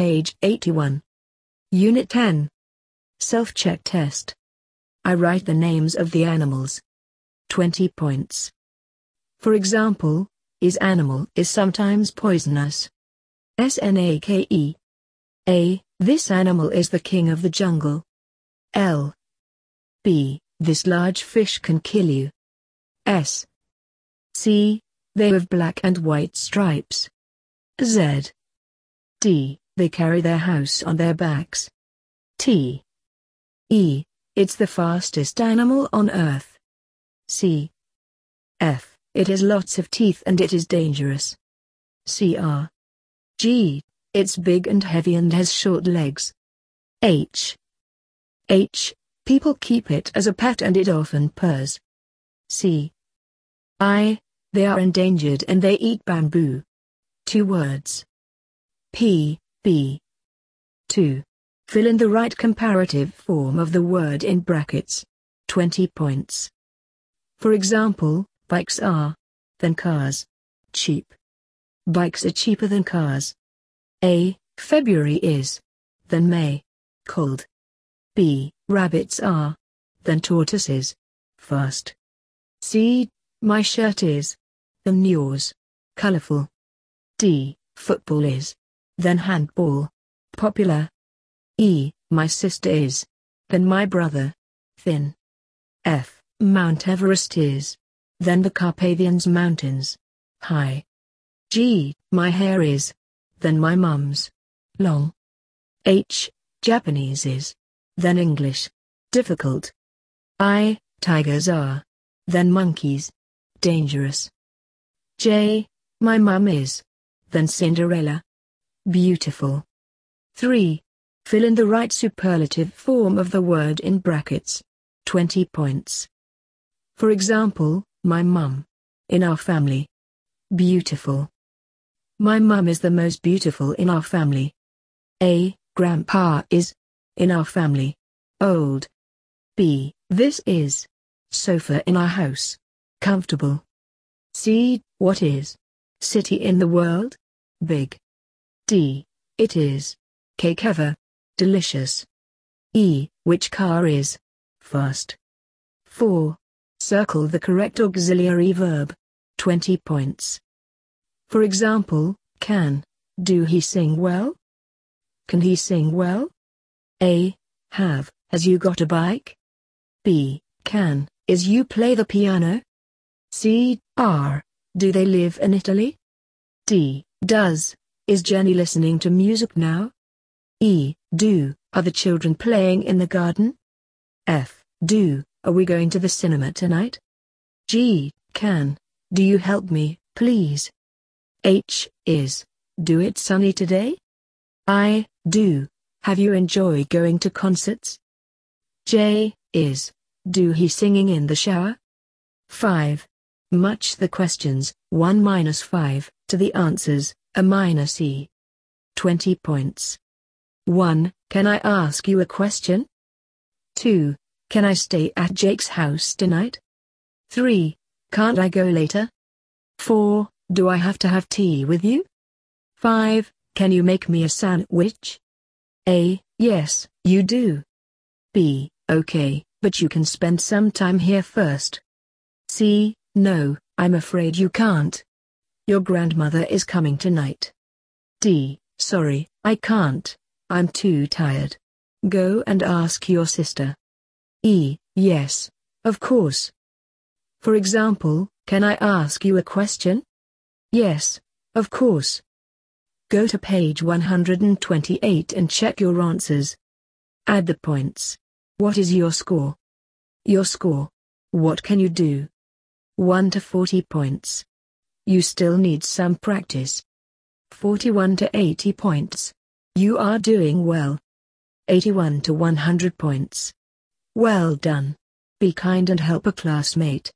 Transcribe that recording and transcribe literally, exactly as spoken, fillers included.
page eighty-one. Unit ten. Self-check test. I write the names of the animals. twenty points. For example, is animal is sometimes poisonous. Snake. A. This animal is the king of the jungle. L. B. This large fish can kill you. S. C. They have black and white stripes. Z. D. They carry their house on their backs. T. E. It's the fastest animal on earth. C. F. It has lots of teeth and it is dangerous. C. R. G. It's big and heavy and has short legs. H. H. People keep it as a pet and it often purrs. C. I. They are endangered and they eat bamboo. Two words. P. B. two. Fill in the right comparative form of the word in brackets. twenty points. For example, bikes are than cars. Cheap. Bikes are cheaper than cars. A. February is than May. Cold. B. Rabbits are than tortoises. Fast. C. My shirt is than yours. Colorful. D. Football is than handball. Popular. E. My sister is than my brother. Thin. F. Mount Everest is than the Carpathians Mountains. High. G. My hair is than my mum's. Long. H. Japanese is than English. Difficult. I. Tigers are than monkeys. Dangerous. J. My mum is than Cinderella. Beautiful. three. Fill in the right superlative form of the word in brackets. twenty points. For example, my mum. In our family. Beautiful. My mum is the most beautiful in our family. A. Grandpa is in our family. Old. B. This is sofa in our house. Comfortable. C. What is city in the world? Big. D. It is cake ever. Delicious. E. Which car is fast? four. Circle the correct auxiliary verb. twenty points. For example, can, do he sing well? Can he sing well? A. Have, has you got a bike? B. Can, is you play the piano? C. Are, do they live in Italy? D. Does, is Jenny listening to music now? E. Do, are the children playing in the garden? F. Do, are we going to the cinema tonight? G. Can, do you help me, please? H. Is, do it sunny today? I. Do, have you enjoyed going to concerts? J. Is, do he singing in the shower? five. Match the questions, one minus five, to the answers, a minus E. twenty points. one. Can I ask you a question? two. Can I stay at Jake's house tonight? three. Can't I go later? four. Do I have to have tea with you? five. Can you make me a sandwich? A. Yes, you do. B. Okay, but you can spend some time here first. C. No, I'm afraid you can't. Your grandmother is coming tonight. D. Sorry, I can't. I'm too tired. Go and ask your sister. E. Yes, of course. For example, can I ask you a question? Yes, of course. Go to page one hundred twenty-eight and check your answers. Add the points. What is your score? Your score. What can you do? one to forty points. You still need some practice. forty-one to eighty points. You are doing well. eighty-one to one hundred points. Well done. Be kind and help a classmate.